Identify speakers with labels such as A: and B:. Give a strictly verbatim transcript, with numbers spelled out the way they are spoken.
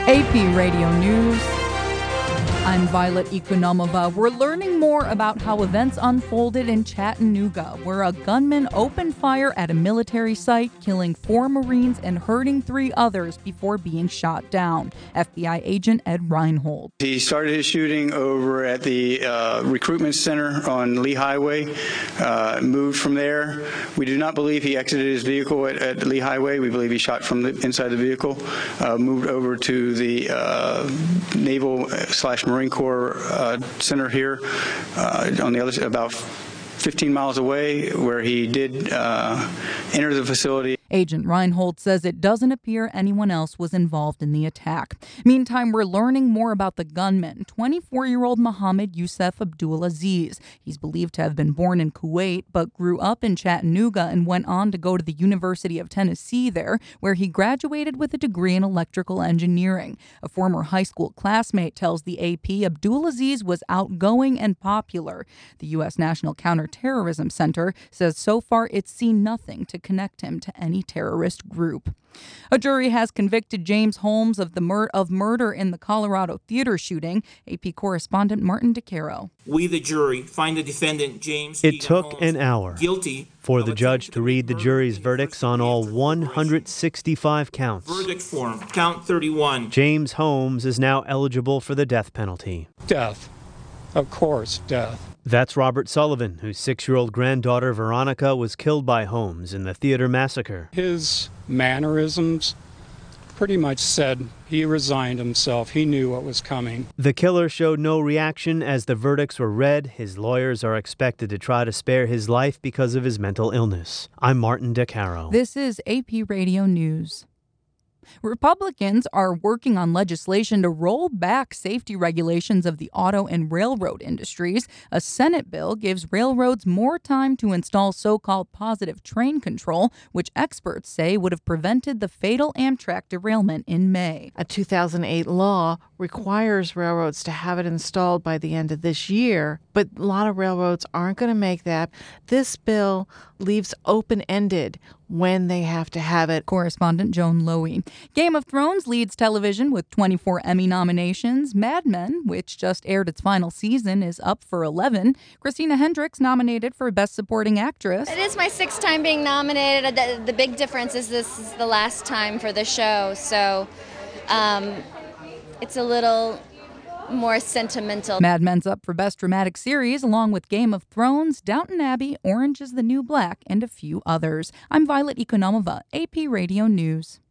A: A P Radio News. I'm Violet Economova. We're learning more about how events unfolded in Chattanooga, where a gunman opened fire at a military site, killing four Marines and hurting three others before being shot down. F B I agent Ed Reinhold.
B: He started his shooting over at the uh, recruitment center on Lee Highway, uh, moved from there. We do not believe he exited his vehicle at, at Lee Highway. We believe he shot from the inside the vehicle, uh, moved over to the uh, Naval slash Marine Corps uh, Center here uh, on the other side, about fifteen miles away, where he did uh, enter the facility.
A: Agent Reinhold says it doesn't appear anyone else was involved in the attack. Meantime, we're learning more about the gunman, twenty-four-year-old Mohammed Youssef Abdul Aziz. He's believed to have been born in Kuwait, but grew up in Chattanooga and went on to go to the University of Tennessee there, where he graduated with a degree in electrical engineering. A former high school classmate tells the A P Abdul Aziz was outgoing and popular. The U S National Counterterrorism Center says so far it's seen nothing to connect him to any terrorist group. A jury has convicted James Holmes of the mur- of murder in the Colorado theater shooting. A P correspondent Martin DeCaro.
C: We, the jury, find the defendant James.
D: It took an hour
C: guilty
D: for the judge to read the jury's verdicts on all one hundred sixty-five counts.
C: Verdict form, count thirty-one.
D: James Holmes is now eligible for the death penalty.
E: Death. Of course, death.
D: That's Robert Sullivan, whose six-year-old granddaughter Veronica was killed by Holmes in the theater massacre.
E: His mannerisms pretty much said he resigned himself. He knew what was coming.
D: The killer showed no reaction as the verdicts were read. His lawyers are expected to try to spare his life because of his mental illness. I'm Martin DeCaro.
A: This is A P Radio News. Republicans are working on legislation to roll back safety regulations of the auto and railroad industries. A Senate bill gives railroads more time to install so-called positive train control, which experts say would have prevented the fatal Amtrak derailment in May.
F: A two thousand eight law requires railroads to have it installed by the end of this year, but a lot of railroads aren't going to make that. This bill leaves open-ended when they have to have it.
A: Correspondent Joan Lowy. Game of Thrones leads television with twenty-four Emmy nominations. Mad Men, which just aired its final season, is up for eleven. Christina Hendricks nominated for Best Supporting Actress.
G: It is my sixth time being nominated. The, the big difference is this is the last time for the show, so um, it's a little more sentimental.
A: Mad Men's up for Best Dramatic Series, along with Game of Thrones, Downton Abbey, Orange is the New Black, and a few others. I'm Violet Economova, A P Radio News.